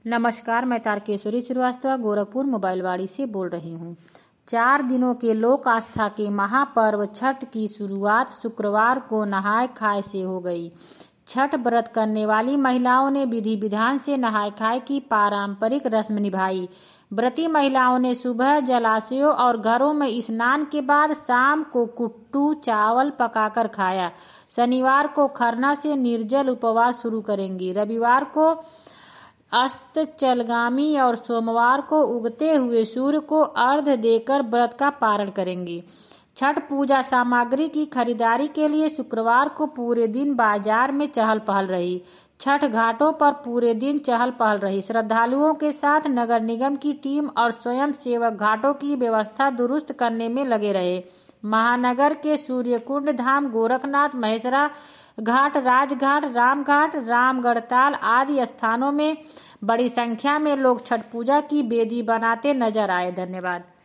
नमस्कार, मैं तारकेश्वरी श्रीवास्तव गोरखपुर मोबाइलवाड़ी से बोल रही हूँ। 4 दिनों के लोक आस्था के महापर्व छठ की शुरुआत शुक्रवार को नहाय खाय से हो गई। छठ व्रत करने वाली महिलाओं ने विधि विधान से नहाय खाय की पारंपरिक रस्म निभाई। व्रती महिलाओं ने सुबह जलाशयों और घरों में स्नान के बाद शाम को कुट्टू चावल पकाकर खाया। शनिवार को खरना से निर्जल उपवास शुरू करेंगी। रविवार को अस्ताचलगामी और सोमवार को उगते हुए सूर्य को अर्घ्य देकर व्रत का पारण करेंगी। छठ पूजा सामग्री की खरीदारी के लिए शुक्रवार को पूरे दिन बाजार में चहल पहल रही। छठ घाटों पर पूरे दिन चहल पहल रही। श्रद्धालुओं के साथ नगर निगम की टीम और स्वयं सेवक घाटों की व्यवस्था दुरुस्त करने में लगे रहे। महानगर के सूर्यकुंड धाम, गोरखनाथ, महेसरा घाट, राजघाट, रामघाट, रामगढ़ताल आदि स्थानों में बड़ी संख्या में लोग छठ पूजा की बेदी बनाते नजर आए। धन्यवाद।